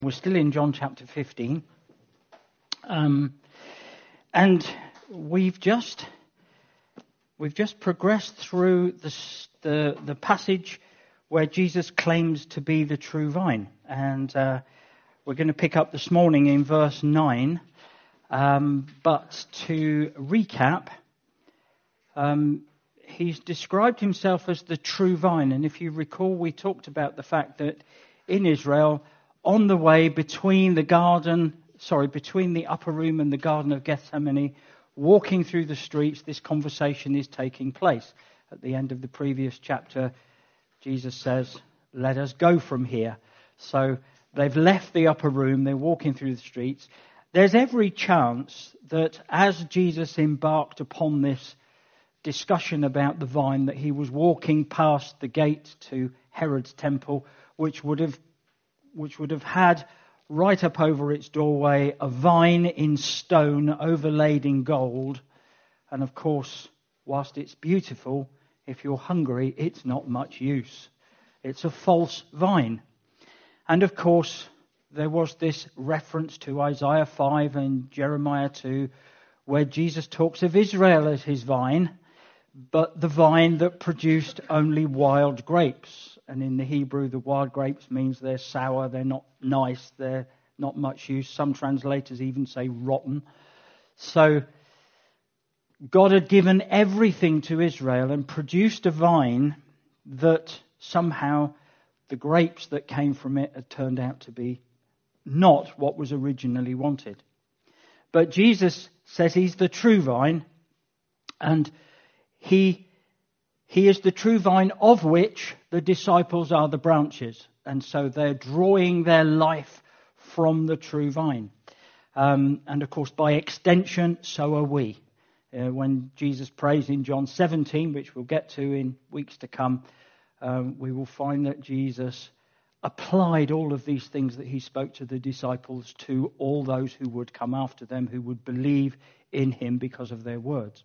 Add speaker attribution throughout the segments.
Speaker 1: We're still in John chapter 15. And we've just progressed through the passage where Jesus claims to be the true vine. And we're going to pick up this morning in verse 9. But to recap, he's described himself as the true vine. And if you recall, we talked about the fact that in Israel, on the way between the upper room and the Garden of Gethsemane, walking through the streets, this conversation is taking place. At the end of the previous chapter, Jesus says, "Let us go from here." So they've left the upper room, they're walking through the streets. There's every chance that as Jesus embarked upon this discussion about the vine, that he was walking past the gate to Herod's temple, which would have had right up over its doorway a vine in stone overlaid in gold. And of course, whilst it's beautiful, if you're hungry, it's not much use. It's a false vine. And of course, there was this reference to Isaiah 5 and Jeremiah 2, where Jesus talks of Israel as his vine, but the vine that produced only wild grapes. And in the Hebrew, the wild grapes means they're sour, they're not nice, they're not much use. Some translators even say rotten. So God had given everything to Israel and produced a vine that somehow the grapes that came from it had turned out to be not what was originally wanted. But Jesus says he's the true vine, and he is the true vine of which the disciples are the branches. And so they're drawing their life from the true vine. And of course, by extension, so are we. When Jesus prays in John 17, which we'll get to in weeks to come, we will find that Jesus applied all of these things that he spoke to the disciples to all those who would come after them, who would believe in him because of their words.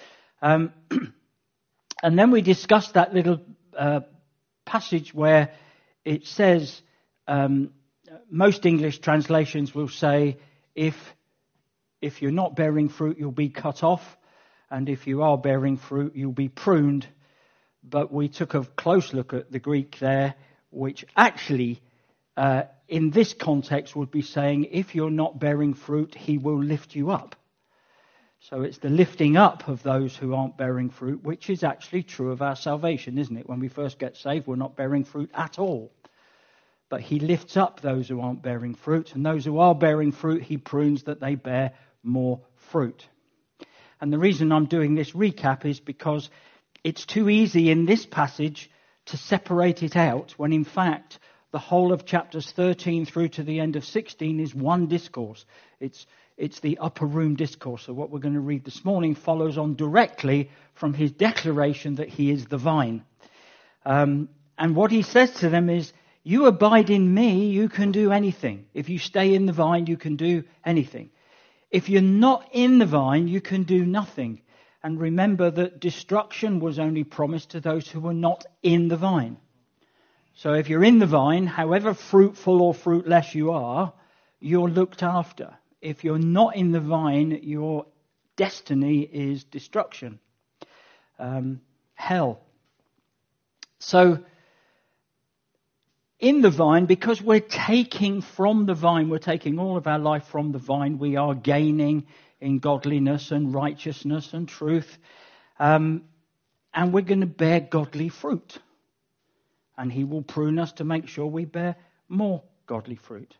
Speaker 1: And then we discussed that little passage where it says, most English translations will say, if you're not bearing fruit, you'll be cut off. And if you are bearing fruit, you'll be pruned. But we took a close look at the Greek there, which actually, in this context, would be saying, if you're not bearing fruit, he will lift you up. So it's the lifting up of those who aren't bearing fruit, which is actually true of our salvation, isn't it? When we first get saved, we're not bearing fruit at all. But he lifts up those who aren't bearing fruit, and those who are bearing fruit, he prunes that they bear more fruit. And the reason I'm doing this recap is because it's too easy in this passage to separate it out, when in fact the whole of chapters 13 through to the end of 16 is one discourse. It's the upper room discourse. So what we're going to read this morning follows on directly from his declaration that he is the vine. And what he says to them is, you abide in me, you can do anything. If you stay in the vine, you can do anything. If you're not in the vine, you can do nothing. And remember that destruction was only promised to those who were not in the vine. So if you're in the vine, however fruitful or fruitless you are, you're looked after. If you're not in the vine, your destiny is destruction. Hell. So, in the vine, because we're taking from the vine, we're taking all of our life from the vine, we are gaining in godliness and righteousness and truth. And we're going to bear godly fruit. And he will prune us to make sure we bear more godly fruit.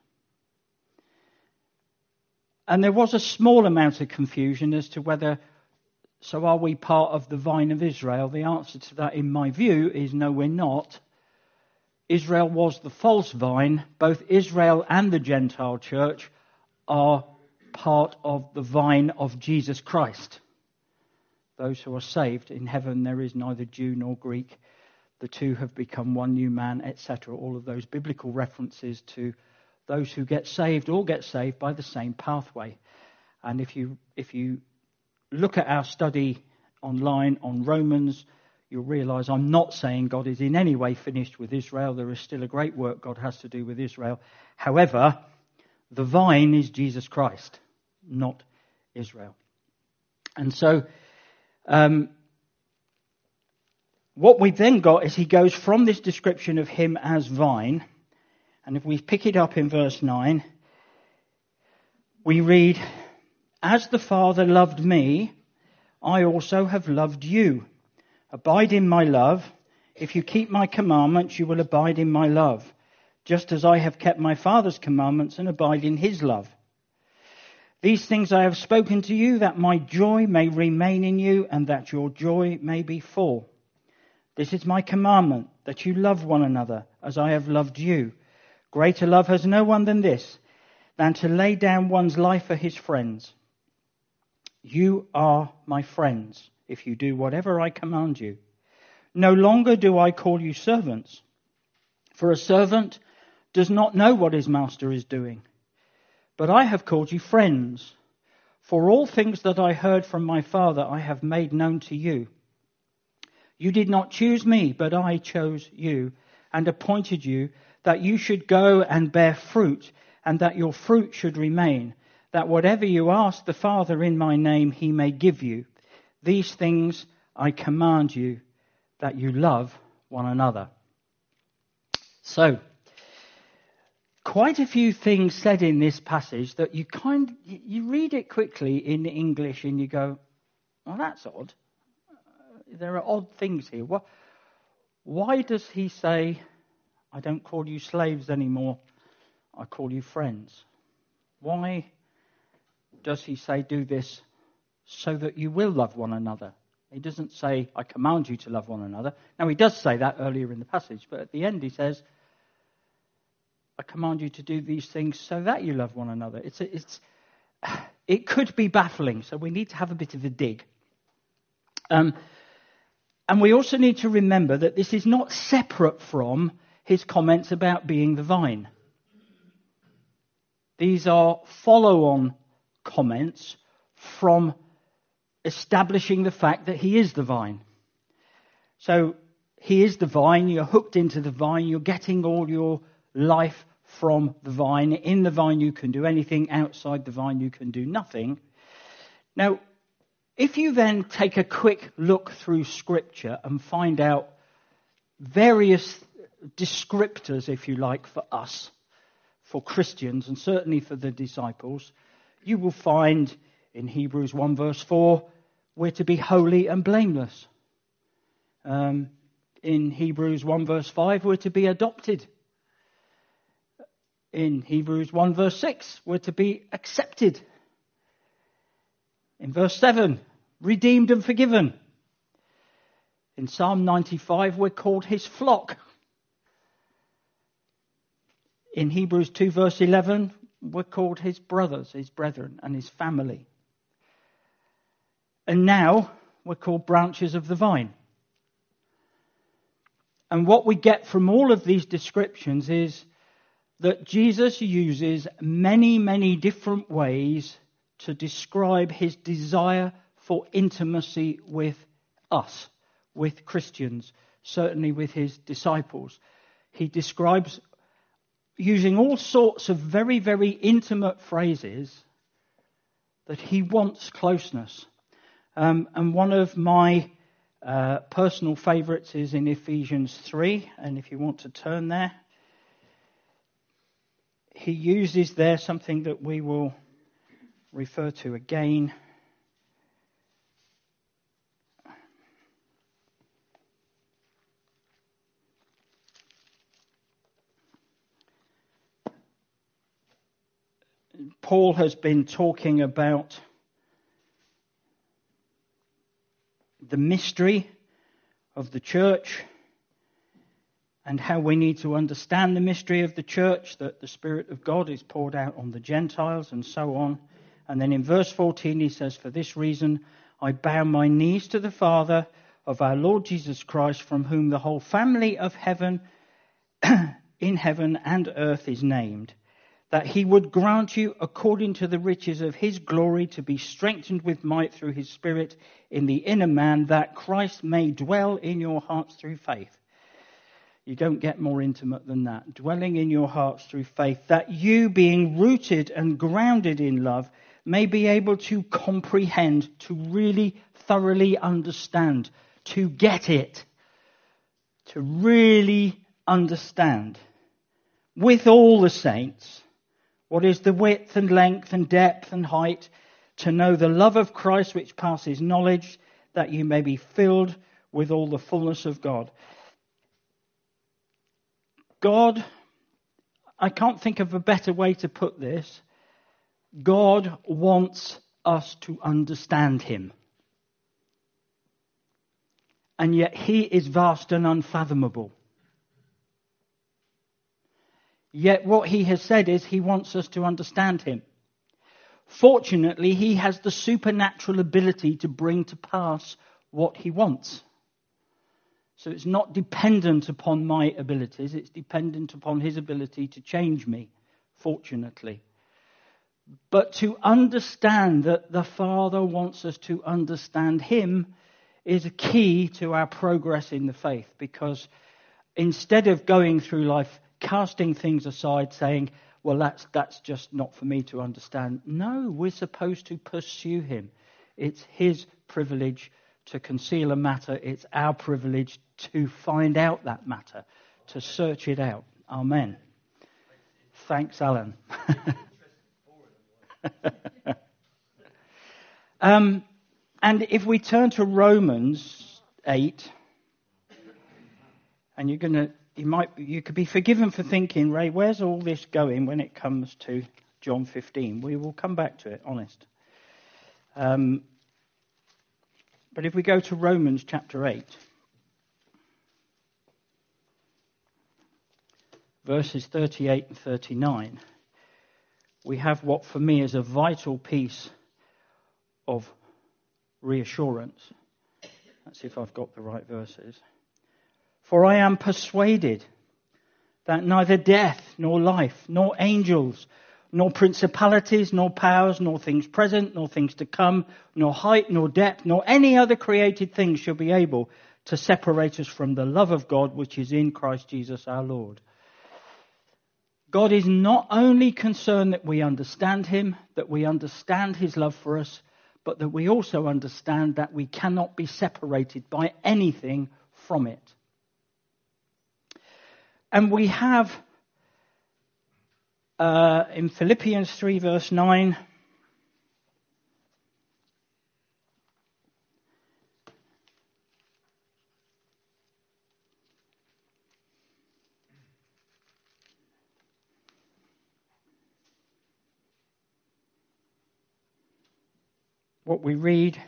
Speaker 1: And there was a small amount of confusion as to whether, so are we part of the vine of Israel? The answer to that, in my view, is no, we're not. Israel was the false vine. Both Israel and the Gentile church are part of the vine of Jesus Christ. Those who are saved, in heaven there is neither Jew nor Greek. The two have become one new man, etc. All of those biblical references to those who get saved all get saved by the same pathway. And if you look at our study online on Romans, you'll realize I'm not saying God is in any way finished with Israel. There is still a great work God has to do with Israel. However, the vine is Jesus Christ, not Israel. And so what we've then got is he goes from this description of him as vine, and if we pick it up in verse 9, we read, "As the Father loved me, I also have loved you. Abide in my love. If you keep my commandments, you will abide in my love, just as I have kept my Father's commandments and abide in his love. These things I have spoken to you, that my joy may remain in you, and that your joy may be full. This is my commandment, that you love one another, as I have loved you. Greater love has no one than this, than to lay down one's life for his friends. You are my friends, if you do whatever I command you. No longer do I call you servants, for a servant does not know what his master is doing. But I have called you friends, for all things that I heard from my Father I have made known to you. You did not choose me, but I chose you, and appointed you, that you should go and bear fruit, and that your fruit should remain, that whatever you ask the Father in my name, he may give you. These things I command you, that you love one another." So, quite a few things said in this passage that you read it quickly in English and you go, "Well, that's odd. There are odd things here. Why does he say, I don't call you slaves anymore, I call you friends? Why does he say do this so that you will love one another? He doesn't say, I command you to love one another." Now, he does say that earlier in the passage, but at the end he says, I command you to do these things so that you love one another. It could be baffling, so we need to have a bit of a dig. And we also need to remember that this is not separate from his comments about being the vine. These are follow-on comments from establishing the fact that he is the vine. So he is the vine, you're hooked into the vine, you're getting all your life from the vine. In the vine you can do anything, outside the vine you can do nothing. Now, if you then take a quick look through Scripture and find out various descriptors, if you like, for us, for Christians, and certainly for the disciples, you will find in Hebrews 1 verse 4, we're to be holy and blameless. In Hebrews 1 verse 5, we're to be adopted. In Hebrews 1 verse 6, we're to be accepted. In verse 7, redeemed and forgiven. In Psalm 95, we're called his flock. In Hebrews 2 verse 11, we're called his brothers, his brethren, and his family. And now we're called branches of the vine. And what we get from all of these descriptions is that Jesus uses many, many different ways to describe his desire for intimacy with us, with Christians, certainly with his disciples. He describes using all sorts of very, very intimate phrases that he wants closeness. And one of my personal favourites is in Ephesians 3, and if you want to turn there, he uses there something that we will refer to again. Paul has been talking about the mystery of the church and how we need to understand the mystery of the church, that the Spirit of God is poured out on the Gentiles and so on. And then in verse 14 he says, "For this reason I bow my knees to the Father of our Lord Jesus Christ, from whom the whole family of heaven, in heaven and earth is named, that he would grant you, according to the riches of his glory, to be strengthened with might through his Spirit in the inner man, that Christ may dwell in your hearts through faith. You don't get more intimate than that. Dwelling in your hearts through faith, that you, being rooted and grounded in love, may be able to comprehend, to really thoroughly understand, to get it, to really understand, with all the saints, what is the width and length and depth and height, to know the love of Christ which passes knowledge, that you may be filled with all the fullness of God. God, I can't think of a better way to put this. God wants us to understand him. And yet he is vast and unfathomable. Yet what he has said is he wants us to understand him. Fortunately, he has the supernatural ability to bring to pass what he wants. So it's not dependent upon my abilities, it's dependent upon his ability to change me, fortunately. But to understand that the Father wants us to understand him is a key to our progress in the faith, because instead of going through life casting things aside, saying, well, that's just not for me to understand. No, we're supposed to pursue him. It's his privilege to conceal a matter. It's our privilege to find out that matter, to search it out. Amen. Thanks, Alan. And if we turn to Romans 8, and you could be forgiven for thinking, Ray, where's all this going when it comes to John 15? We will come back to it, honest. But if we go to Romans chapter 8, verses 38 and 39, we have what for me is a vital piece of reassurance. Let's see if I've got the right verses. For I am persuaded that neither death, nor life, nor angels, nor principalities, nor powers, nor things present, nor things to come, nor height, nor depth, nor any other created thing shall be able to separate us from the love of God which is in Christ Jesus our Lord. God is not only concerned that we understand him, that we understand his love for us, but that we also understand that we cannot be separated by anything from it. And we have in Philippians 3 verse 9, what we read.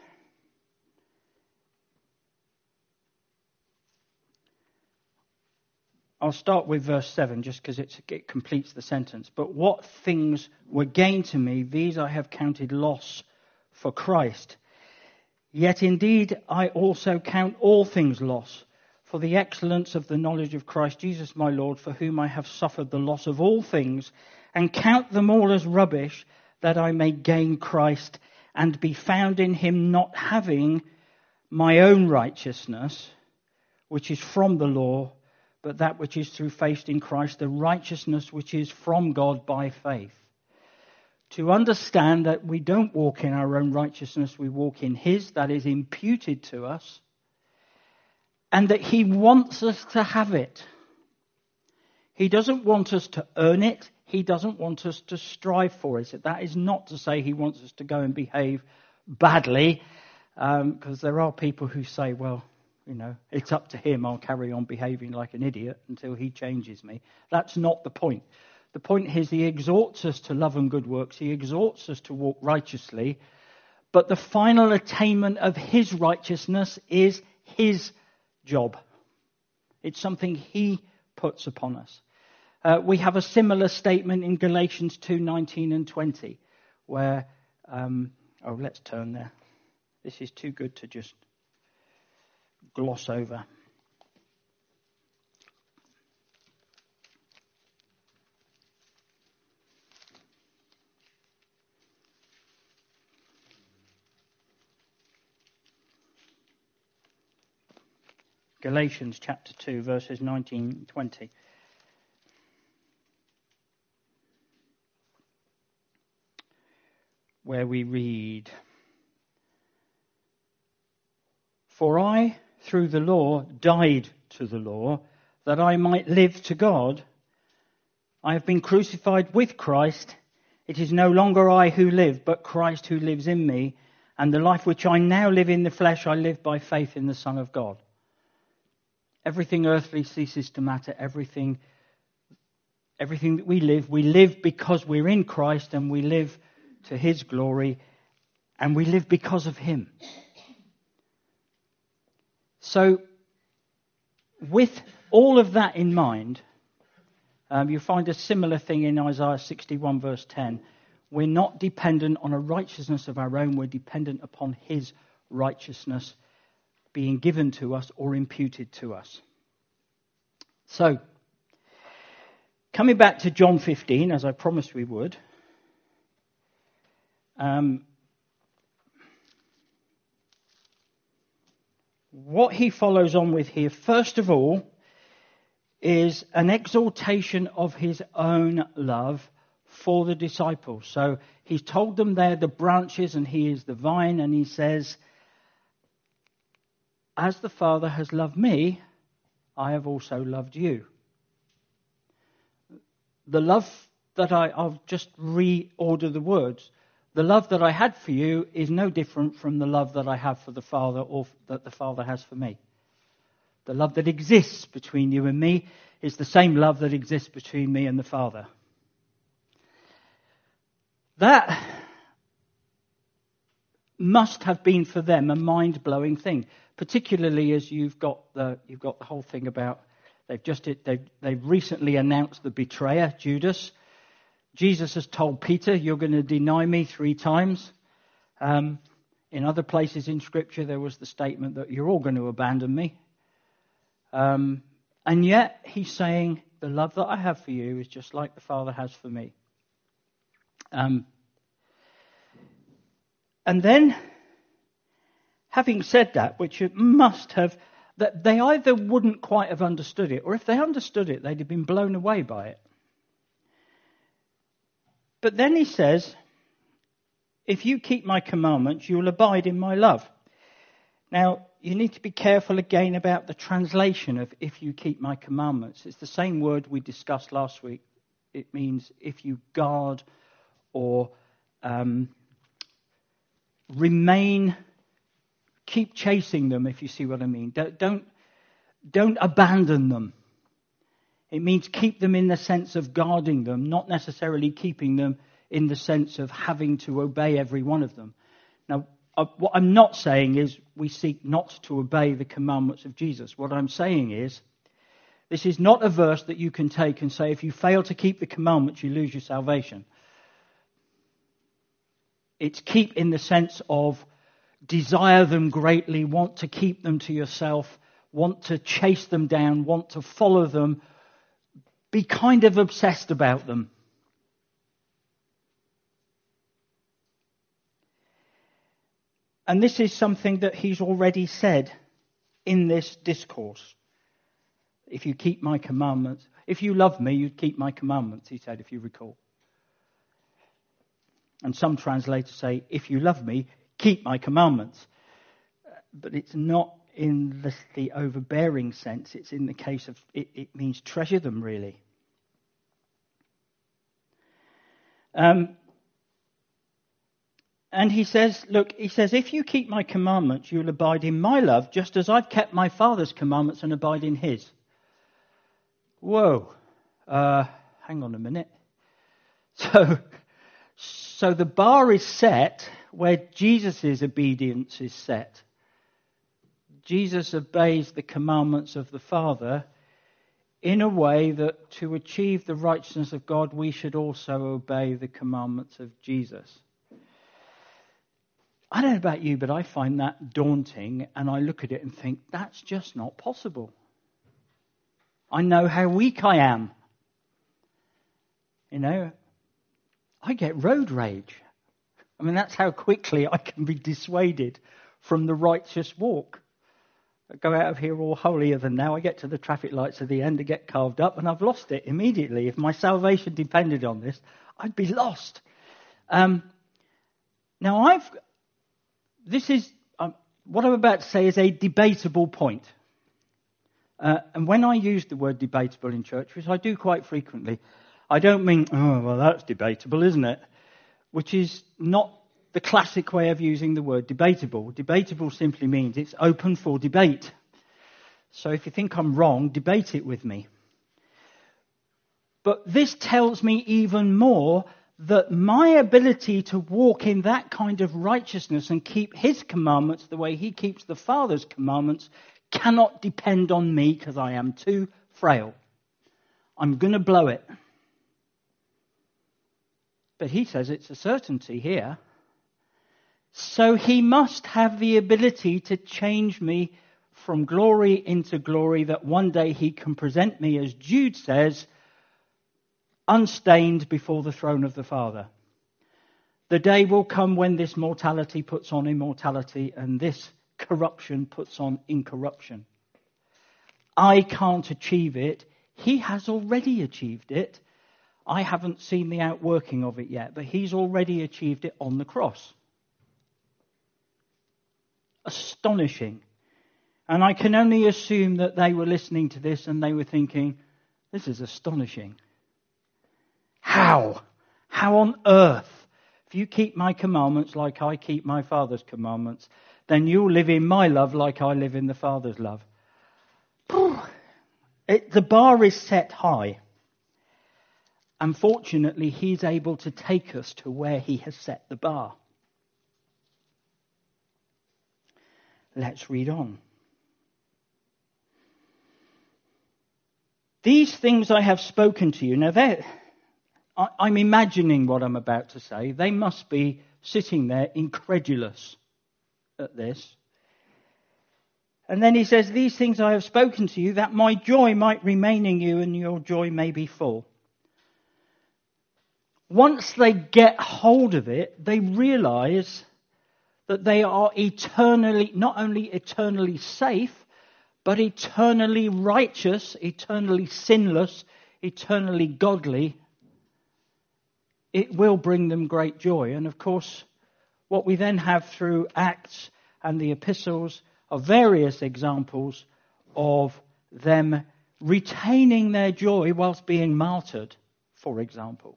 Speaker 1: I'll start with verse 7 just because it completes the sentence. But what things were gain to me, these I have counted loss for Christ. Yet indeed I also count all things loss for the excellence of the knowledge of Christ Jesus my Lord, for whom I have suffered the loss of all things, and count them all as rubbish, that I may gain Christ and be found in him, not having my own righteousness, which is from the law, but that which is through faith in Christ, the righteousness which is from God by faith. To understand that we don't walk in our own righteousness, we walk in his, that is imputed to us, and that he wants us to have it. He doesn't want us to earn it. He doesn't want us to strive for it. That is not to say he wants us to go and behave badly, because there are people who say, well, you know, it's up to him. I'll carry on behaving like an idiot until he changes me. That's not the point. The point is he exhorts us to love and good works. He exhorts us to walk righteously. But the final attainment of his righteousness is his job. It's something he puts upon us. We have a similar statement in Galatians 2:19 and 20, where, let's turn there. This is too good to just gloss over. Galatians chapter 2, verses 19 and 20. Where we read, "For I, through the law, died to the law, that I might live to God. I have been crucified with Christ. It is no longer I who live, but Christ who lives in me. And the life which I now live in the flesh, I live by faith in the Son of God." Everything earthly ceases to matter. Everything that we live because we're in Christ, and we live to his glory, and we live because of him. So, with all of that in mind, you find a similar thing in Isaiah 61 verse 10. We're not dependent on a righteousness of our own. We're dependent upon his righteousness being given to us or imputed to us. So, coming back to John 15, as I promised we would, what he follows on with here, first of all, is an exaltation of his own love for the disciples. So he's told them they're the branches and he is the vine, and he says, "As the Father has loved me, I have also loved you." The love that I'll just reorder the words. The love that I had for you is no different from the love that I have for the Father, or that the Father has for me. The love that exists between you and me is the same love that exists between me and the Father. That must have been for them a mind-blowing thing, particularly as you've got the whole thing about they've recently announced the betrayer, Judas. Jesus has told Peter, "You're going to deny me 3 times." In other places in Scripture, there was the statement that you're all going to abandon me. And yet, he's saying, the love that I have for you is just like the Father has for me. And then, having said that, which it must have, that they either wouldn't quite have understood it, or if they understood it, they'd have been blown away by it. But then he says, "If you keep my commandments, you will abide in my love." Now, you need to be careful again about the translation of "if you keep my commandments." It's the same word we discussed last week. It means if you guard or remain, keep chasing them, if you see what I mean. Don't abandon them. It means keep them in the sense of guarding them, not necessarily keeping them in the sense of having to obey every one of them. Now, what I'm not saying is we seek not to obey the commandments of Jesus. What I'm saying is, this is not a verse that you can take and say, if you fail to keep the commandments, you lose your salvation. It's keep in the sense of desire them greatly, want to keep them to yourself, want to chase them down, want to follow them, be kind of obsessed about them. And this is something that he's already said in this discourse. If you keep my commandments, if you love me, you'd keep my commandments, he said, if you recall. And some translators say, if you love me, keep my commandments. But it's not in the overbearing sense. It's in the case of, it means treasure them, really. And he says, if you keep my commandments, you'll abide in my love, just as I've kept my Father's commandments and abide in his. Whoa. Hang on a minute. So the bar is set where Jesus' obedience is set. Jesus obeys the commandments of the Father in a way that to achieve the righteousness of God, we should also obey the commandments of Jesus. I don't know about you, but I find that daunting, and I look at it and think, that's just not possible. I know how weak I am. You know, I get road rage. I mean, that's how quickly I can be dissuaded from the righteous walk. I go out of here all holier than now. I get to the traffic lights at the end to get carved up, and I've lost it immediately. If my salvation depended on this, I'd be lost. Now, what I'm about to say is a debatable point. And when I use the word debatable in church, which I do quite frequently, I don't mean, oh, well, that's debatable, isn't it? Which is not the classic way of using the word debatable. Debatable simply means it's open for debate. So if you think I'm wrong, debate it with me. But this tells me even more that my ability to walk in that kind of righteousness and keep his commandments the way he keeps the Father's commandments cannot depend on me because I am too frail. I'm going to blow it. But he says it's a certainty here. So he must have the ability to change me from glory into glory, that one day he can present me, as Jude says, unstained before the throne of the Father. The day will come when this mortality puts on immortality and this corruption puts on incorruption. I can't achieve it. He has already achieved it. I haven't seen the outworking of it yet, but he's already achieved it on the cross. Astonishing. And I can only assume that they were listening to this and they were thinking, this is astonishing. How? How on earth? If you keep my commandments like I keep my Father's commandments, then you'll live in my love like I live in the Father's love. The bar is set high. Unfortunately, he's able to take us to where he has set the bar. Let's read on. These things I have spoken to you. Now, I'm imagining what I'm about to say. They must be sitting there incredulous at this. And then he says, these things I have spoken to you, that my joy might remain in you and your joy may be full. Once they get hold of it, they realize that they are eternally, not only eternally safe, but eternally righteous, eternally sinless, eternally godly. It will bring them great joy. And of course, what we then have through Acts and the epistles are various examples of them retaining their joy whilst being martyred, for example.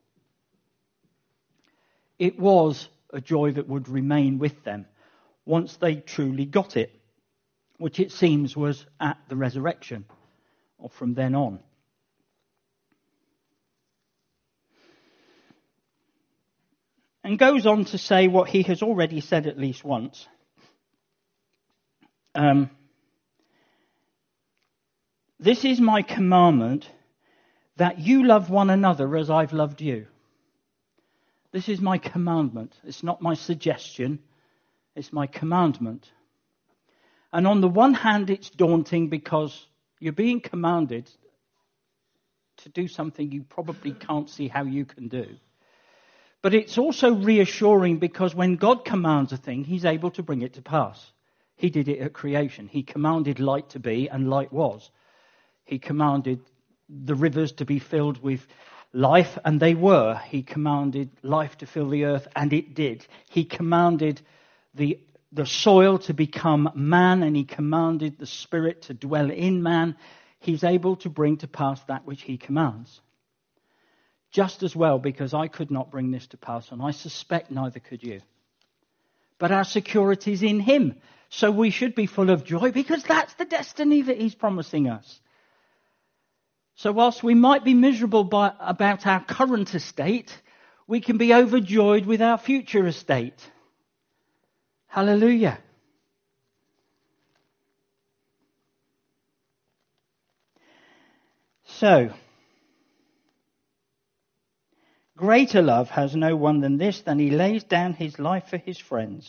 Speaker 1: It was a joy that would remain with them once they truly got it, which it seems was at the resurrection or from then on. And goes on to say what he has already said at least once. This is my commandment, that you love one another as I've loved you. This is my commandment. It's not my suggestion. It's my commandment. And on the one hand, it's daunting because you're being commanded to do something you probably can't see how you can do. But it's also reassuring because when God commands a thing, he's able to bring it to pass. He did it at creation. He commanded light to be, and light was. He commanded the rivers to be filled with life, and they were. He commanded life to fill the earth, and it did. He commanded the soil to become man, and he commanded the Spirit to dwell in man. He's able to bring to pass that which he commands. Just as well, because I could not bring this to pass, and I suspect neither could you. But our security is in him. So we should be full of joy because that's the destiny that he's promising us. So whilst we might be miserable about our current estate, we can be overjoyed with our future estate. Hallelujah. So, greater love has no one than this, than he lays down his life for his friends.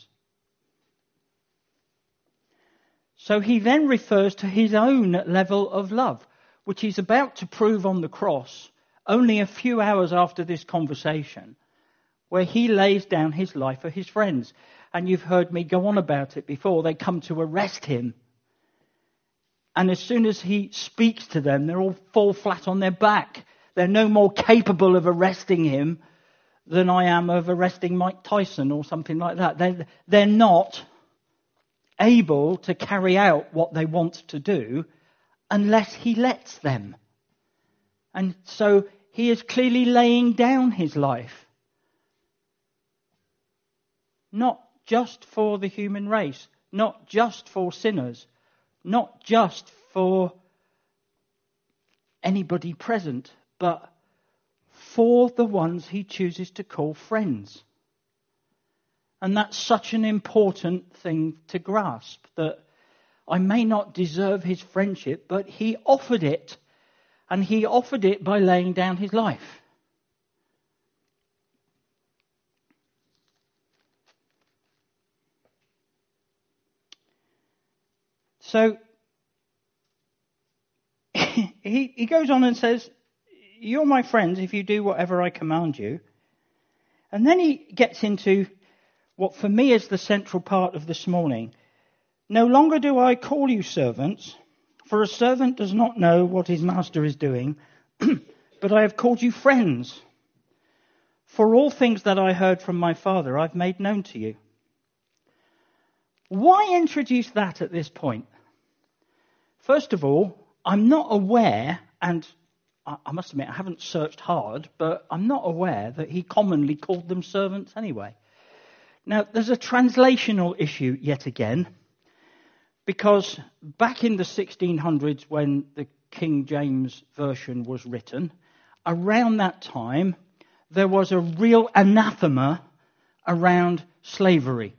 Speaker 1: So he then refers to his own level of love, which he's about to prove on the cross only a few hours after this conversation, where he lays down his life for his friends. And you've heard me go on about it before. They come to arrest him. And as soon as he speaks to them, they all fall flat on their back. They're no more capable of arresting him than I am of arresting Mike Tyson or something like that. They're not able to carry out what they want to do unless he lets them. And so he is clearly laying down his life. Not just for the human race, not just for sinners, not just for anybody present, but for the ones he chooses to call friends. And that's such an important thing to grasp, that I may not deserve his friendship, but he offered it, and he offered it by laying down his life. So he goes on and says, "You're my friends if you do whatever I command you." And then he gets into what for me is the central part of this morning. "No longer do I call you servants, for a servant does not know what his master is doing, but I have called you friends. For all things that I heard from my Father I've made known to you." Why introduce that at this point? First of all, I'm not aware, and I must admit I haven't searched hard, but I'm not aware that he commonly called them servants anyway. Now, there's a translational issue yet again, because back in the 1600s when the King James Version was written, around that time there was a real anathema around slavery.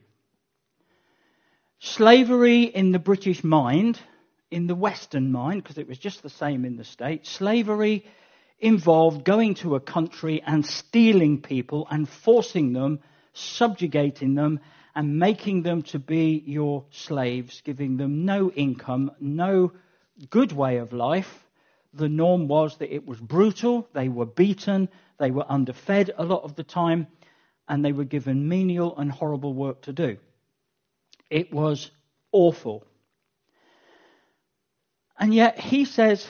Speaker 1: Slavery in the British mind, in the Western mind, because it was just the same in the States, slavery involved going to a country and stealing people and forcing them, subjugating them, and making them to be your slaves, giving them no income, no good way of life. The norm was that it was brutal, they were beaten, they were underfed a lot of the time, and they were given menial and horrible work to do. It was awful. And yet he says,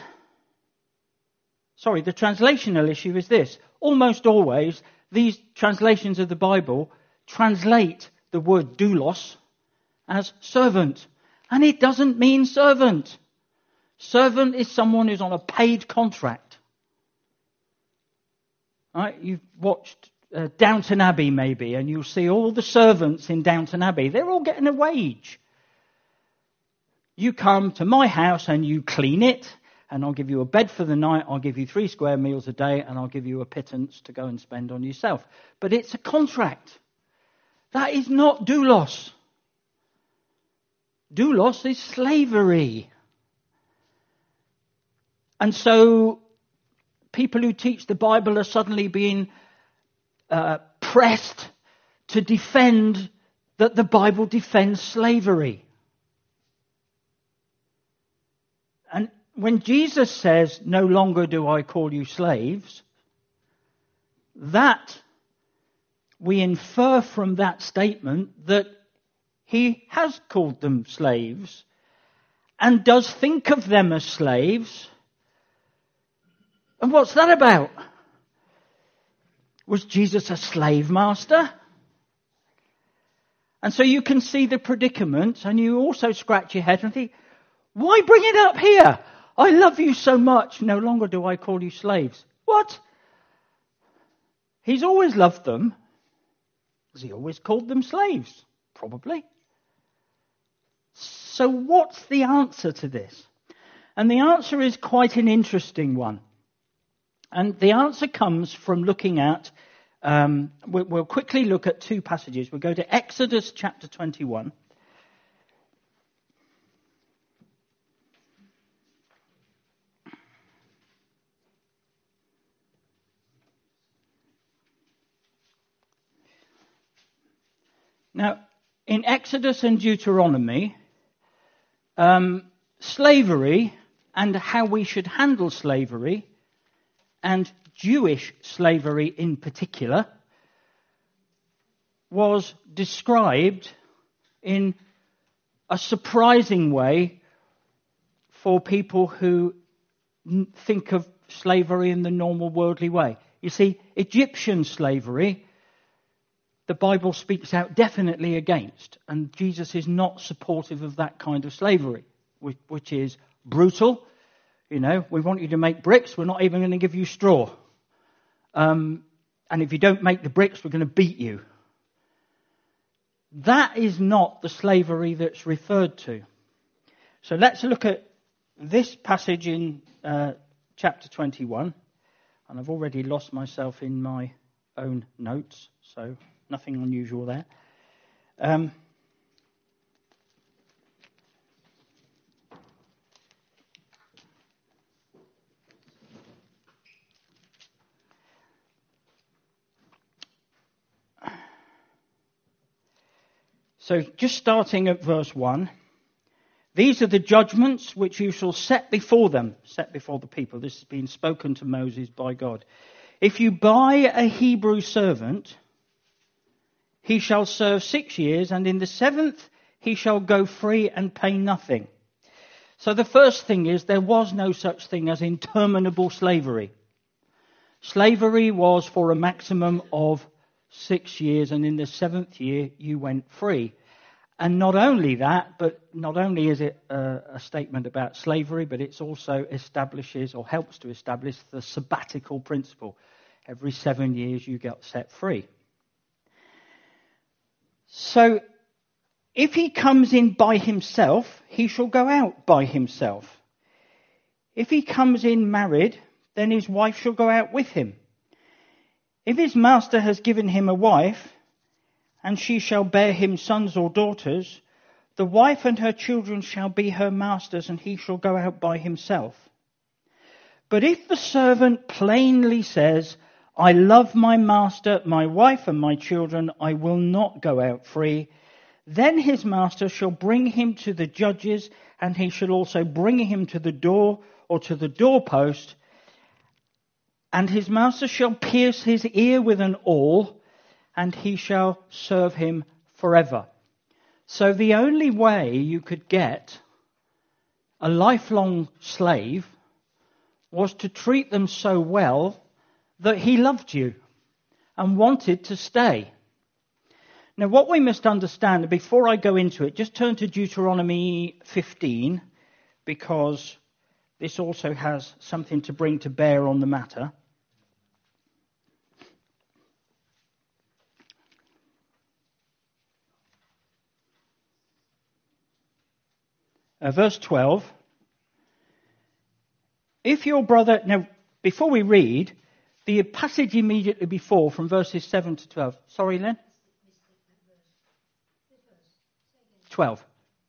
Speaker 1: the translational issue is this. Almost always, these translations of the Bible translate the word doulos as servant. And it doesn't mean servant. Servant is someone who's on a paid contract. Right? You've watched Downton Abbey maybe, and you'll see all the servants in Downton Abbey. They're all getting a wage. You come to my house and you clean it, and I'll give you a bed for the night, I'll give you 3 square meals a day, and I'll give you a pittance to go and spend on yourself. But it's a contract. That is not doulos. Doulos is slavery. And so people who teach the Bible are suddenly being pressed to defend that the Bible defends slavery. And when Jesus says, "No longer do I call you slaves," that we infer from that statement that he has called them slaves and does think of them as slaves. And what's that about? Was Jesus a slave master? And so you can see the predicament, and you also scratch your head and think, why bring it up here? I love you so much, no longer do I call you slaves. What? He's always loved them. Has he always called them slaves? Probably. So what's the answer to this? And the answer is quite an interesting one. And the answer comes from looking at, we'll quickly look at 2 passages. We'll go to Exodus chapter 21. Now, in Exodus and Deuteronomy, slavery and how we should handle slavery, and Jewish slavery in particular, was described in a surprising way for people who think of slavery in the normal worldly way. You see, Egyptian slavery, the Bible speaks out definitely against, and Jesus is not supportive of that kind of slavery, which is brutal. You know, we want you to make bricks, we're not even going to give you straw. And if you don't make the bricks, we're going to beat you. That is not the slavery that's referred to. So let's look at this passage in chapter 21. And I've already lost myself in my own notes, so nothing unusual there. So just starting at verse 1. These are the judgments which you shall set before them, set before the people. This has been spoken to Moses by God. If you buy a Hebrew servant, he shall serve 6 years, and in the 7th he shall go free and pay nothing. So the first thing is there was no such thing as interminable slavery. Slavery was for a maximum of 6 years, and in the 7th year you went free. And not only that, but not only is it a statement about slavery, but it also establishes or helps to establish the sabbatical principle. Every 7 years you get set free. So if he comes in by himself, he shall go out by himself. If he comes in married, then his wife shall go out with him. If his master has given him a wife, and she shall bear him sons or daughters, the wife and her children shall be her master's, and he shall go out by himself. But if the servant plainly says, I love my master, my wife and my children, I will not go out free, then his master shall bring him to the judges, and he shall also bring him to the door or to the doorpost, and his master shall pierce his ear with an awl, and he shall serve him forever. So the only way you could get a lifelong slave was to treat them so well that he loved you and wanted to stay. Now what we must understand, before I go into it, just turn to Deuteronomy 15, because this also has something to bring to bear on the matter. Verse 12. If your brother... Now, before we read, the passage immediately before from verses 7 to 12. Sorry, Len? 12.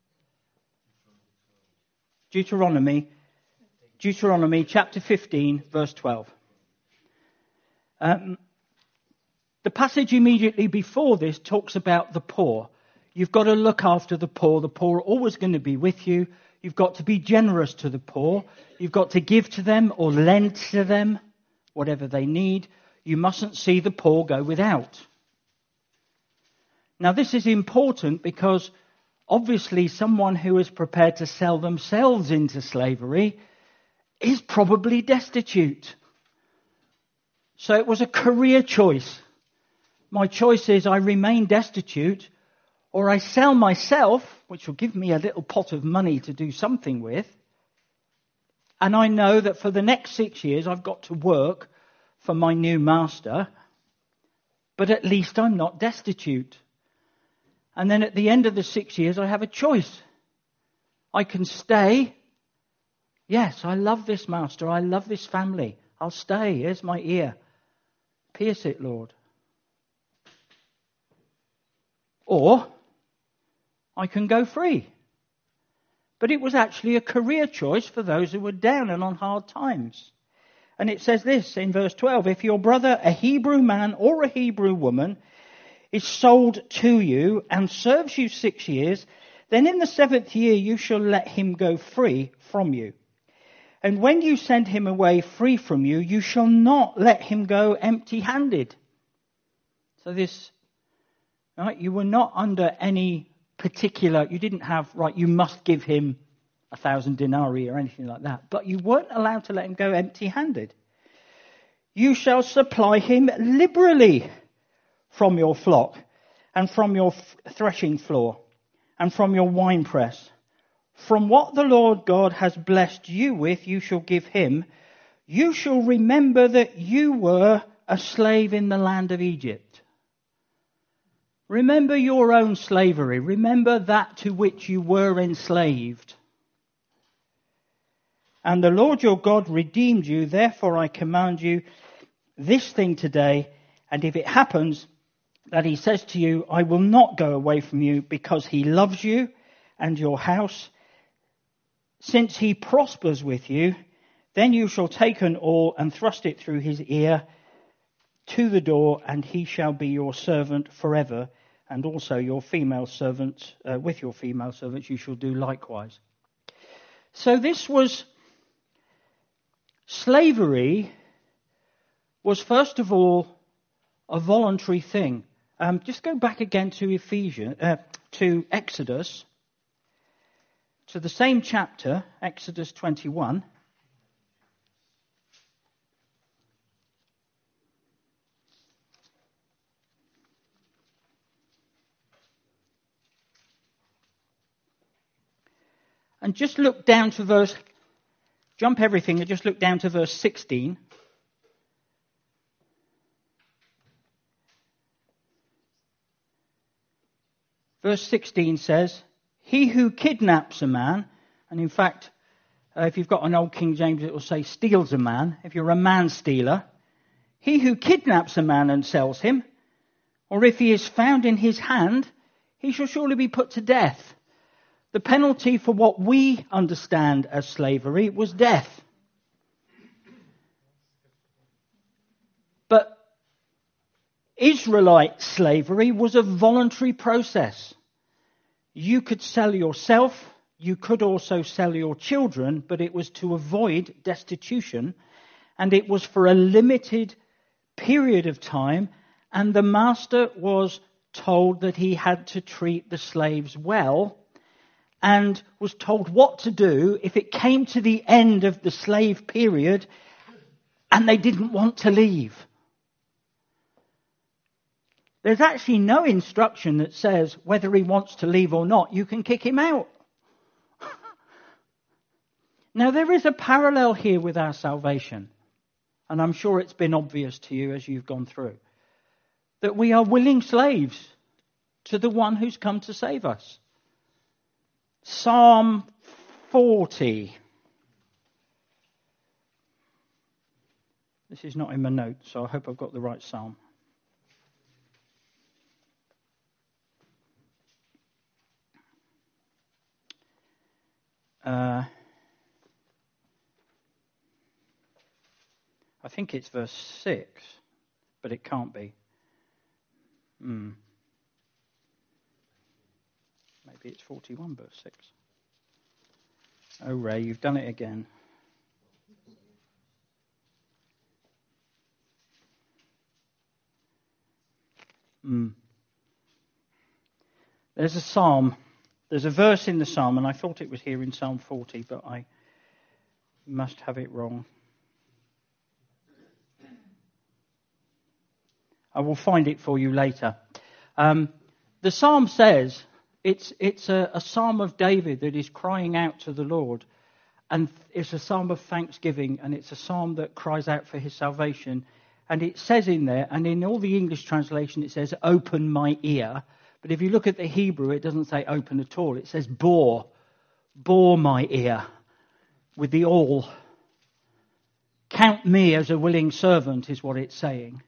Speaker 1: Deuteronomy chapter 15, verse 12. The passage immediately before this talks about the poor. You've got to look after the poor. The poor are always going to be with you. You've got to be generous to the poor. You've got to give to them or lend to them whatever they need. You mustn't see the poor go without. Now this is important because obviously someone who is prepared to sell themselves into slavery is probably destitute. So it was a career choice. My choice is I remain destitute, or I sell myself, which will give me a little pot of money to do something with, and I know that for the next 6 years I've got to work for my new master, but at least I'm not destitute. And then at the end of the 6 years I have a choice. I can stay. Yes, I love this master. I love this family. I'll stay. Here's my ear. Pierce it, Lord. Or I can go free. But it was actually a career choice for those who were down and on hard times. And it says this in verse 12, if your brother, a Hebrew man or a Hebrew woman, is sold to you and serves you 6 years, then in the 7th year you shall let him go free from you. And when you send him away free from you, you shall not let him go empty-handed. So this, right, you were not under any particular, you didn't have, right, you must give him 1,000 denarii or anything like that. But you weren't allowed to let him go empty-handed. You shall supply him liberally from your flock and from your threshing floor and from your winepress. From what the Lord God has blessed you with, you shall give him. You shall remember that you were a slave in the land of Egypt. Remember your own slavery. Remember that to which you were enslaved. And the Lord your God redeemed you. Therefore I command you this thing today. And if it happens that he says to you, I will not go away from you, because he loves you and your house, since he prospers with you, then you shall take an awl and thrust it through his ear to the door, and he shall be your servant forever. And also your female servants, with your female servants, you shall do likewise. So this was, slavery was first of all a voluntary thing. Just go back again to to Exodus, to the same chapter, Exodus 21. And just look down to jump everything and just look down to verse 16. Verse 16 says, he who kidnaps a man, and in fact, if you've got an old King James, it will say steals a man. If you're a man stealer, he who kidnaps a man and sells him, or if he is found in his hand, he shall surely be put to death. The penalty for what we understand as slavery was death. But Israelite slavery was a voluntary process. You could sell yourself, you could also sell your children, but it was to avoid destitution, and it was for a limited period of time, and the master was told that he had to treat the slaves well, and was told what to do if it came to the end of the slave period and they didn't want to leave. There's actually no instruction that says whether he wants to leave or not, you can kick him out. Now, there is a parallel here with our salvation, and I'm sure it's been obvious to you as you've gone through, that we are willing slaves to the one who's come to save us. Psalm 40. This is not in my notes, so I hope I've got the right psalm. I think it's verse 6, but it can't be. Maybe it's 41 verse 6. Oh, Ray, you've done it again. There's a psalm. There's a verse in the psalm, and I thought it was here in Psalm 40, but I must have it wrong. I will find it for you later. The psalm says it's a psalm of David that is crying out to the Lord, and it's a psalm of thanksgiving, and it's a psalm that cries out for his salvation. And it says in there, and in all the English translation it says, open my ear. But if you look at the Hebrew, it doesn't say open at all. It says bore my ear with the awl. Count me as a willing servant is what it's saying.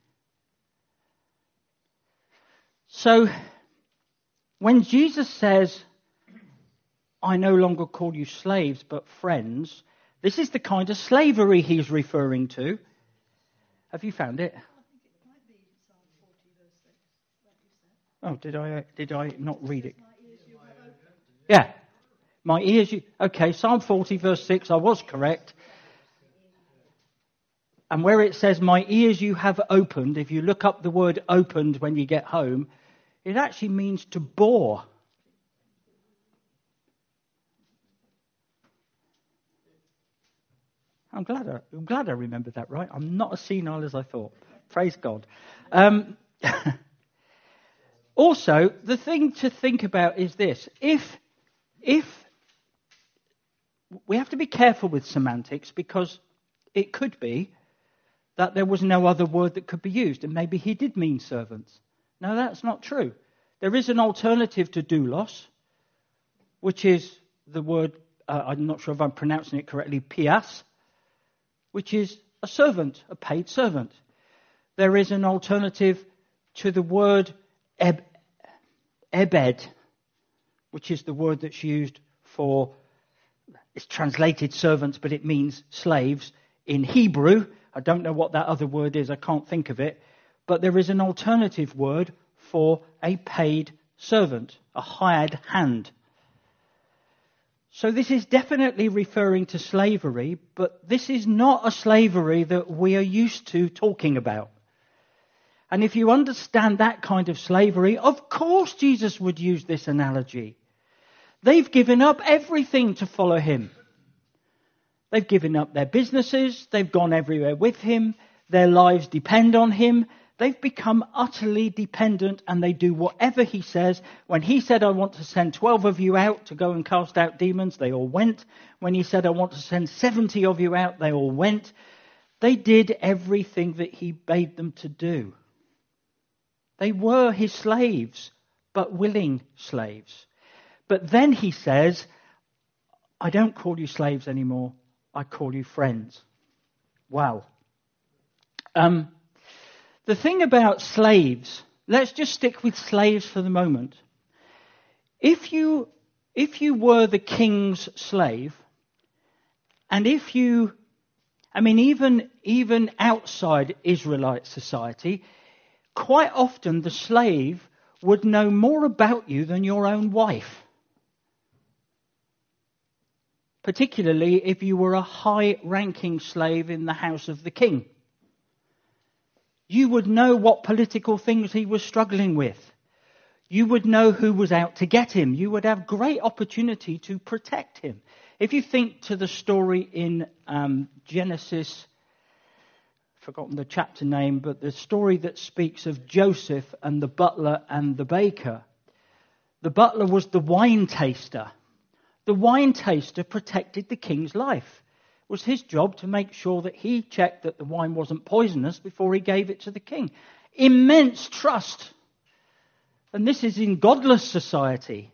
Speaker 1: So, when Jesus says, I no longer call you slaves, but friends, this is the kind of slavery he's referring to. Have you found it? Oh, did I not read it? Yeah. My ears, okay, Psalm 40 verse 6, I was correct. And where it says, my ears you have opened, if you look up the word opened when you get home, it actually means to bore. I'm glad I remembered that, right? I'm not as senile as I thought. Praise God. Also, the thing to think about is this. If we have to be careful with semantics, because it could be that there was no other word that could be used, and maybe he did mean servants. No, that's not true. There is an alternative to doulos, which is the word, I'm not sure if I'm pronouncing it correctly, pias, which is a servant, a paid servant. There is an alternative to the word ebed, which is the word that's used for, it's translated servants, but it means slaves in Hebrew. I don't know what that other word is, I can't think of it. But there is an alternative word for a paid servant, a hired hand. So this is definitely referring to slavery, but this is not a slavery that we are used to talking about. And if you understand that kind of slavery, of course Jesus would use this analogy. They've given up everything to follow him. They've given up their businesses, they've gone everywhere with him, their lives depend on him. They've become utterly dependent, and they do whatever he says. When he said, I want to send 12 of you out to go and cast out demons, they all went. When he said, I want to send 70 of you out, they all went. They did everything that he bade them to do. They were his slaves, but willing slaves. But then he says, I don't call you slaves anymore, I call you friends. Wow. The thing about slaves, let's just stick with slaves for the moment. If you were the king's slave, and even outside Israelite society, quite often the slave would know more about you than your own wife. Particularly if you were a high-ranking slave in the house of the king. You would know what political things he was struggling with. You would know who was out to get him. You would have great opportunity to protect him. If you think to the story in Genesis, I've forgotten the chapter name, but the story that speaks of Joseph and the butler and the baker. The butler was the wine taster. The wine taster protected the king's life. It was his job to make sure that he checked that the wine wasn't poisonous before he gave it to the king. Immense trust. And this is in godless society.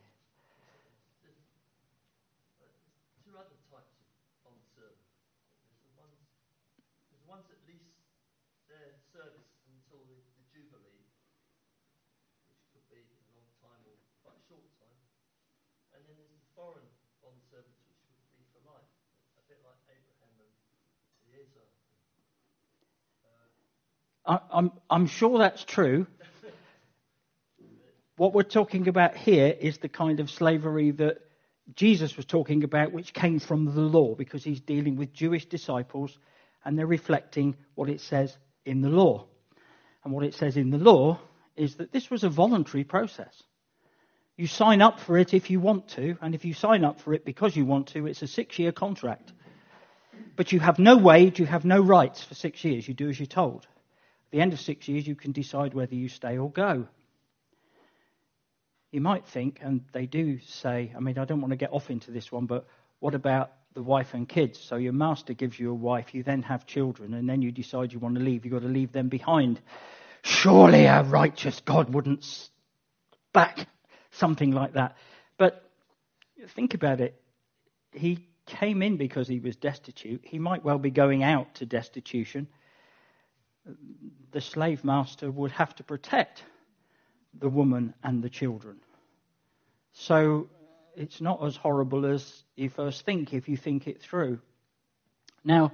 Speaker 2: Two other types of bondservant. There's the ones that lease their service until the Jubilee, which could be a long time or quite a short time. And then there's the foreign bondservants, which would be for life, a bit like Abraham and Eliezer.
Speaker 1: I'm sure that's true. What we're talking about here is the kind of slavery that Jesus was talking about, which came from the law, because he's dealing with Jewish disciples and they're reflecting what it says in the law. And what it says in the law is that this was a voluntary process. You sign up for it if you want to, and if you sign up for it because you want to, it's a 6-year contract. But you have no wage, you have no rights for 6 years. You do as you're told. At the end of 6 years, you can decide whether you stay or go. You might think, and they do say, I don't want to get off into this one, but what about the wife and kids? So your master gives you a wife, you then have children, and then you decide you want to leave. You've got to leave them behind. Surely a righteous God wouldn't back something like that. But think about it. He came in because he was destitute. He might well be going out to destitution. The slave master would have to protect the woman and the children. So it's not as horrible as you first think if you think it through. Now,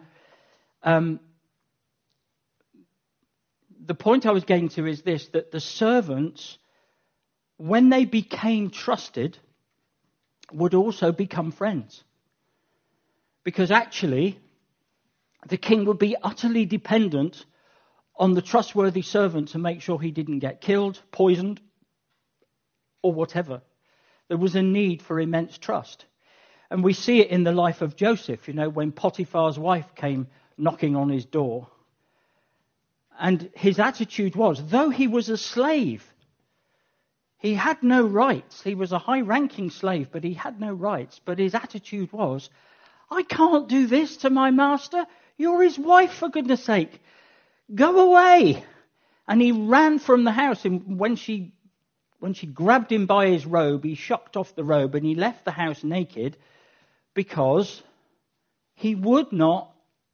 Speaker 1: the point I was getting to is this, that the servants, when they became trusted, would also become friends. Because actually, the king would be utterly dependent on the trustworthy servant to make sure he didn't get killed, poisoned, or whatever. There was a need for immense trust. And we see it in the life of Joseph, when Potiphar's wife came knocking on his door. And his attitude was, though he was a slave, he had no rights. He was a high-ranking slave, but he had no rights. But his attitude was, I can't do this to my master. You're his wife, for goodness sake. Go away. And he ran from the house. And when she grabbed him by his robe, he shucked off the robe and he left the house naked because he would not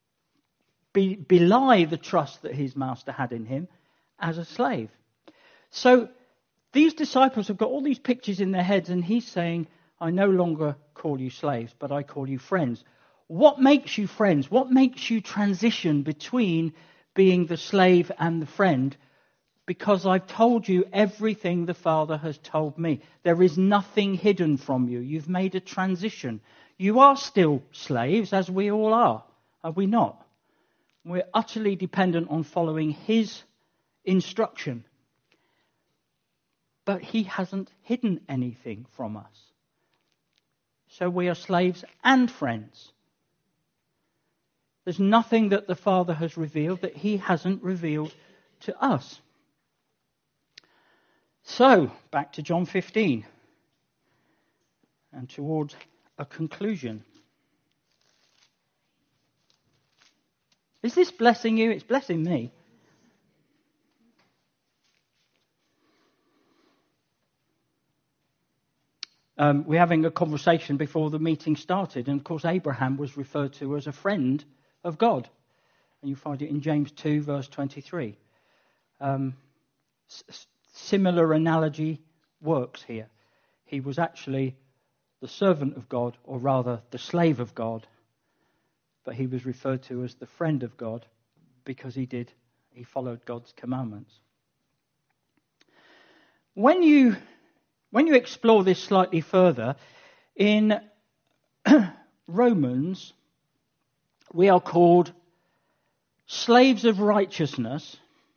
Speaker 1: belie the trust that his master had in him as a slave. So these disciples have got all these pictures in their heads, and he's saying, I no longer call you slaves, but I call you friends. What makes you friends? What makes you transition between being the slave and the friend? Because I've told you everything the Father has told me. There is nothing hidden from you. You've made a transition. You are still slaves, as we all are we not? We're utterly dependent on following his instruction. But he hasn't hidden anything from us. So we are slaves and friends. There's nothing that the Father has revealed that he hasn't revealed to us. So, back to John 15. And towards a conclusion. Is this blessing you? It's blessing me. We're having a conversation before the meeting started, and of course Abraham was referred to as a friend of God. And you find it in James 2, verse 23. Similar analogy works here. He was actually the servant of God, or rather the slave of God, but he was referred to as the friend of God because he followed God's commandments. When you explore this slightly further, in Romans, we are called slaves of righteousness,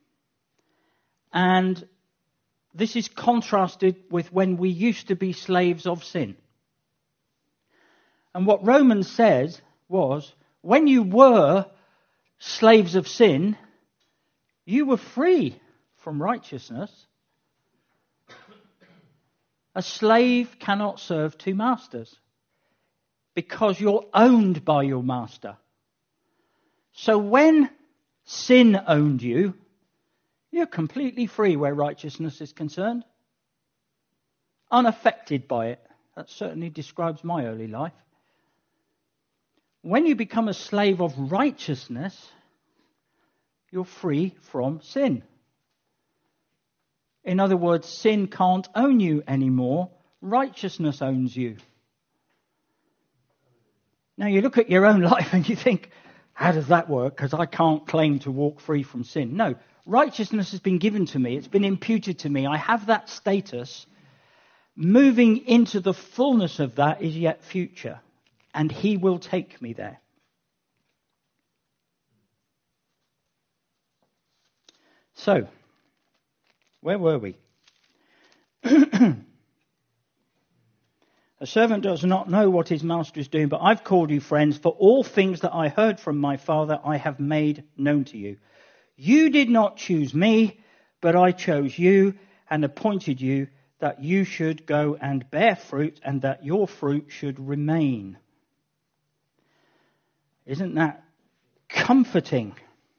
Speaker 1: and this is contrasted with when we used to be slaves of sin. And what Romans says was, when you were slaves of sin, you were free from righteousness. A slave cannot serve two masters because you're owned by your master. So when sin owned you, you're completely free where righteousness is concerned. Unaffected by it. That certainly describes my early life. When you become a slave of righteousness, you're free from sin. In other words, sin can't own you anymore. Righteousness owns you. Now you look at your own life and you think, how does that work? Because I can't claim to walk free from sin. No, righteousness has been given to me. It's been imputed to me. I have that status. Moving into the fullness of that is yet future. And he will take me there. So, where were we? A servant does not know what his master is doing, but I've called you friends, for all things that I heard from my Father I have made known to you. You did not choose me, but I chose you and appointed you that you should go and bear fruit and that your fruit should remain. Isn't that comforting?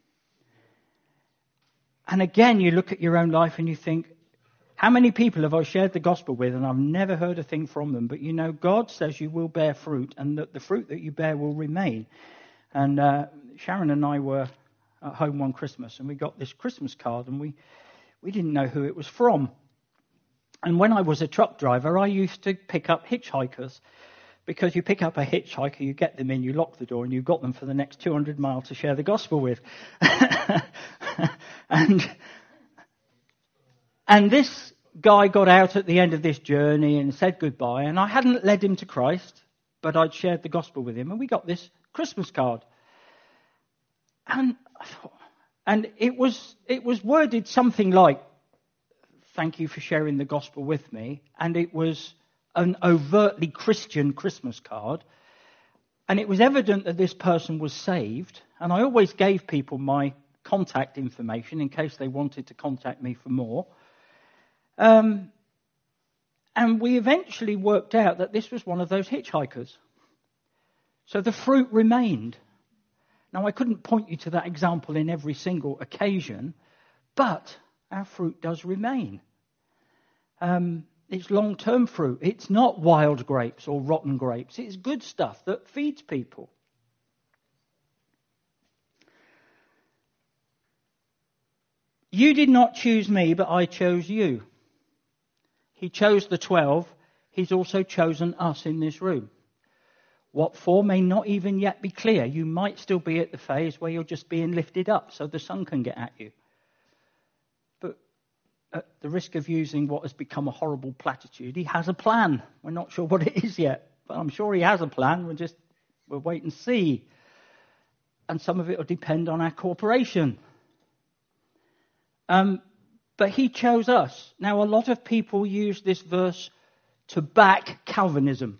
Speaker 1: And again, you look at your own life and you think, how many people have I shared the gospel with and I've never heard a thing from them? But God says you will bear fruit and that the fruit that you bear will remain. And Sharon and I were at home one Christmas and we got this Christmas card and we didn't know who it was from. And when I was a truck driver, I used to pick up hitchhikers. Because you pick up a hitchhiker, you get them in, you lock the door, and you've got them for the next 200 miles to share the gospel with. And this guy got out at the end of this journey and said goodbye, and I hadn't led him to Christ, but I'd shared the gospel with him, and we got this Christmas card. And I thought, and it was worded something like, thank you for sharing the gospel with me, and it was an overtly Christian Christmas card. And it was evident that this person was saved. And I always gave people my contact information in case they wanted to contact me for more. And we eventually worked out that this was one of those hitchhikers. So the fruit remained. Now, I couldn't point you to that example in every single occasion, but our fruit does remain. It's long-term fruit. It's not wild grapes or rotten grapes. It's good stuff that feeds people. You did not choose me, but I chose you. He chose the 12. He's also chosen us in this room. What for may not even yet be clear. You might still be at the phase where you're just being lifted up so the sun can get at you. But at the risk of using what has become a horrible platitude, he has a plan. We're not sure what it is yet, but I'm sure he has a plan. We'll wait and see. And some of it will depend on our cooperation. But he chose us. Now, a lot of people use this verse to back Calvinism.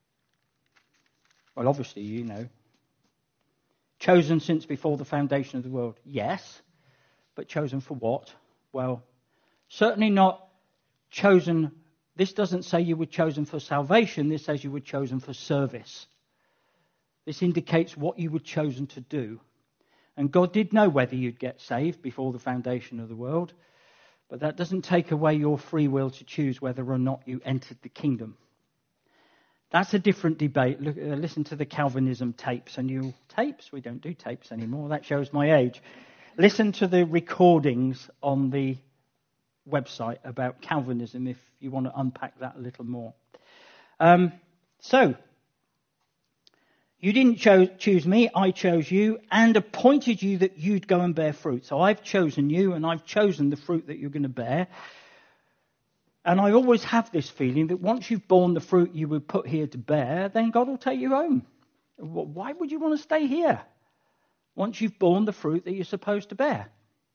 Speaker 1: Well, obviously, you know. Chosen since before the foundation of the world. Yes, but chosen for what? Well, certainly not chosen. This doesn't say you were chosen for salvation. This says you were chosen for service. This indicates what you were chosen to do. And God did know whether you'd get saved before the foundation of the world. But that doesn't take away your free will to choose whether or not you entered the kingdom. That's a different debate. Listen to the Calvinism tapes. Tapes? We don't do tapes anymore. That shows my age. Listen to the recordings on the website about Calvinism if you want to unpack that a little more. So, you didn't choose me, I chose you and appointed you that you'd go and bear fruit. So I've chosen you and I've chosen the fruit that you're going to bear. And I always have this feeling that once you've borne the fruit you were put here to bear, then God will take you home. Why would you want to stay here once you've borne the fruit that you're supposed to bear?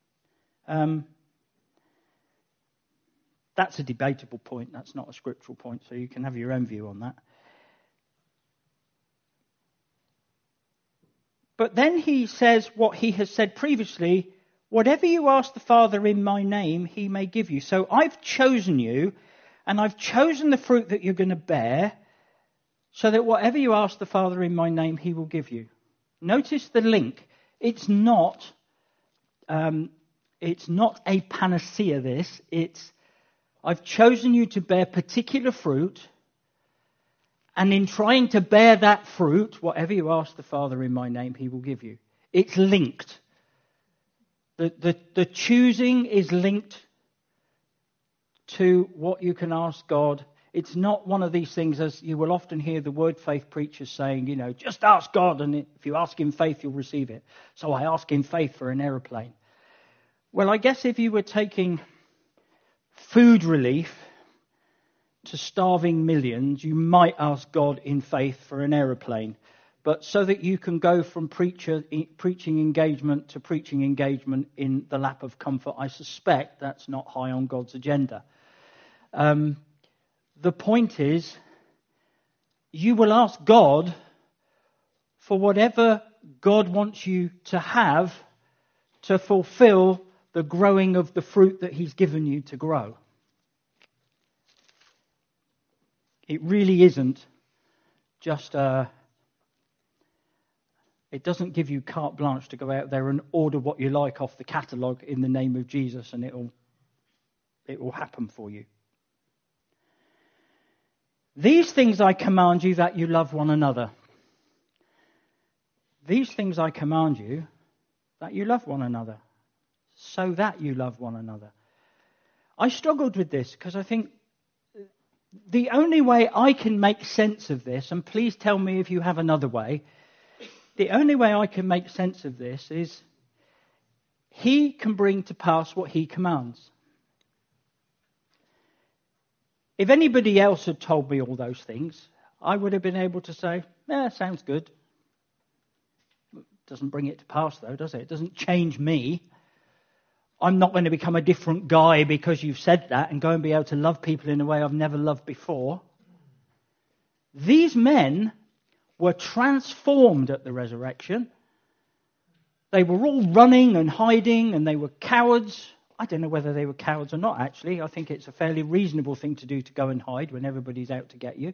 Speaker 1: That's a debatable point. That's not a scriptural point, so you can have your own view on that. But then he says what he has said previously, whatever you ask the Father in my name, he may give you. So I've chosen you, and I've chosen the fruit that you're going to bear, so that whatever you ask the Father in my name, he will give you. Notice the link. It's not a panacea, this. It's, I've chosen you to bear particular fruit, and in trying to bear that fruit, whatever you ask the Father in my name, he will give you. It's linked. The choosing is linked to what you can ask God. It's not one of these things, as you will often hear the word faith preachers saying, just ask God, and if you ask in faith, you'll receive it. So I ask in faith for an aeroplane. Well, I guess if you were taking food relief to starving millions, you might ask God in faith for an aeroplane. But so that you can go from preaching engagement to preaching engagement in the lap of comfort, I suspect that's not high on God's agenda. The point is, you will ask God for whatever God wants you to have to fulfill the growing of the fruit that he's given you to grow. It really isn't just it doesn't give you carte blanche to go out there and order what you like off the catalogue in the name of Jesus and it will happen for you. These things I command you that you love one another. These things I command you that you love one another. So that you love one another. I struggled with this because I think the only way I can make sense of this, and please tell me if you have another way, the only way I can make sense of this is he can bring to pass what he commands. If anybody else had told me all those things, I would have been able to say, sounds good. Doesn't bring it to pass though, does it? It doesn't change me. I'm not going to become a different guy because you've said that and go and be able to love people in a way I've never loved before. These men were transformed at the resurrection. They were all running and hiding, and they were cowards. I don't know whether they were cowards or not, actually. I think it's a fairly reasonable thing to do to go and hide when everybody's out to get you.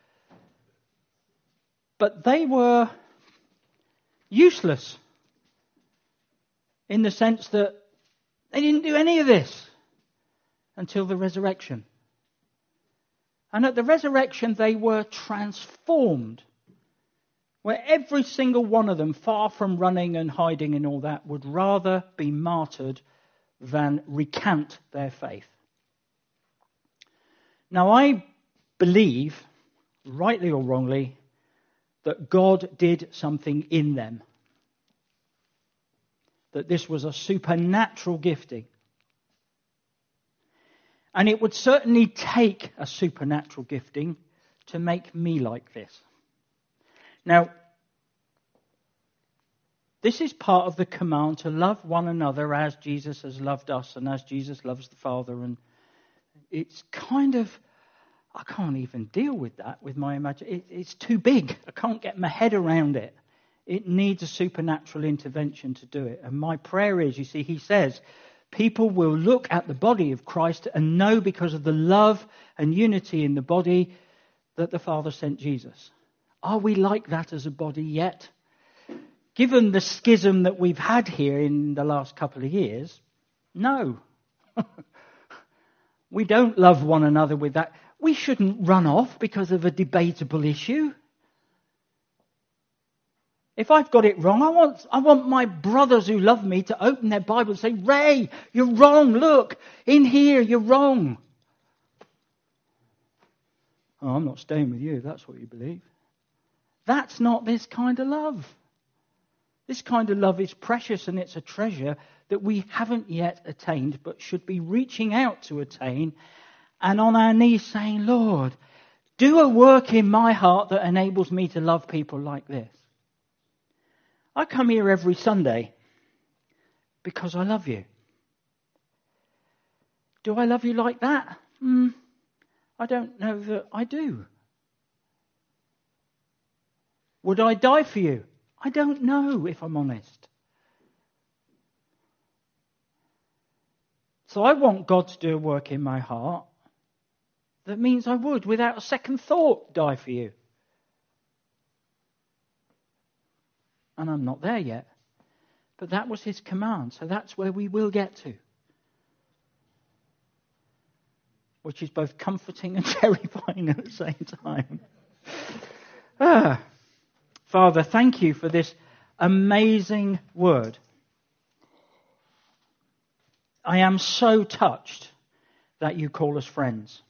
Speaker 1: But they were useless in the sense that they didn't do any of this until the resurrection. And at the resurrection, they were transformed, where every single one of them, far from running and hiding and all that, would rather be martyred than recant their faith. Now, I believe, rightly or wrongly, that God did something in them. That this was a supernatural gifting. And it would certainly take a supernatural gifting to make me like this. Now, this is part of the command to love one another as Jesus has loved us and as Jesus loves the Father. And it's kind of, I can't even deal with that with my imagination. It's too big. I can't get my head around it. It needs a supernatural intervention to do it. And my prayer is, you see, he says, people will look at the body of Christ and know because of the love and unity in the body that the Father sent Jesus. Are we like that as a body yet? Given the schism that we've had here in the last couple of years, no. We don't love one another with that. We shouldn't run off because of a debatable issue. If I've got it wrong, I want my brothers who love me to open their Bible and say, Ray, you're wrong. Look, in here, you're wrong. Oh, I'm not staying with you if that's what you believe. That's not this kind of love. This kind of love is precious and it's a treasure that we haven't yet attained but should be reaching out to attain and on our knees saying, Lord, do a work in my heart that enables me to love people like this. I come here every Sunday because I love you. Do I love you like that? I don't know that I do. Would I die for you? I don't know, if I'm honest. So I want God to do a work in my heart that means I would, without a second thought, die for you. And I'm not there yet. But that was his command, so that's where we will get to. Which is both comforting and terrifying at the same time. Father, thank you for this amazing word. I am so touched that you call us friends.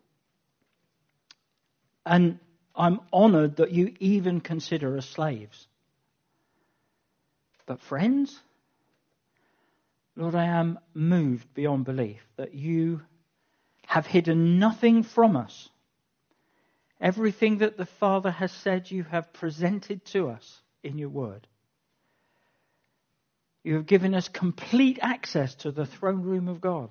Speaker 1: And I'm honoured that you even consider us slaves. But friends, Lord, I am moved beyond belief that you have hidden nothing from us. Everything that the Father has said you have presented to us in your word. You have given us complete access to the throne room of God.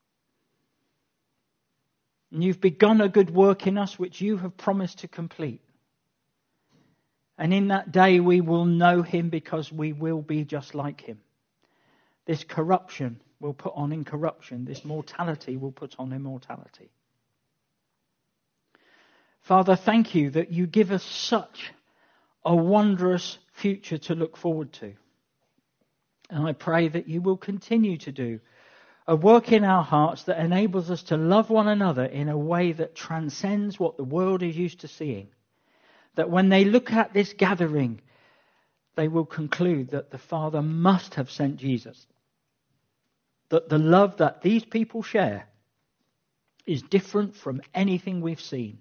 Speaker 1: And you've begun a good work in us which you have promised to complete. And in that day we will know him because we will be just like him. This corruption will put on incorruption. This mortality will put on immortality. Father, thank you that you give us such a wondrous future to look forward to. And I pray that you will continue to do a work in our hearts that enables us to love one another in a way that transcends what the world is used to seeing. That when they look at this gathering, they will conclude that the Father must have sent Jesus. That the love that these people share is different from anything we've seen.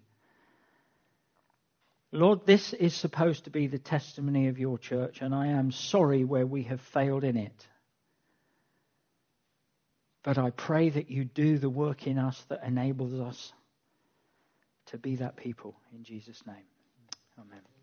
Speaker 1: Lord, this is supposed to be the testimony of your church, and I am sorry where we have failed in it. But I pray that you do the work in us that enables us to be that people. In Jesus' name. Amen.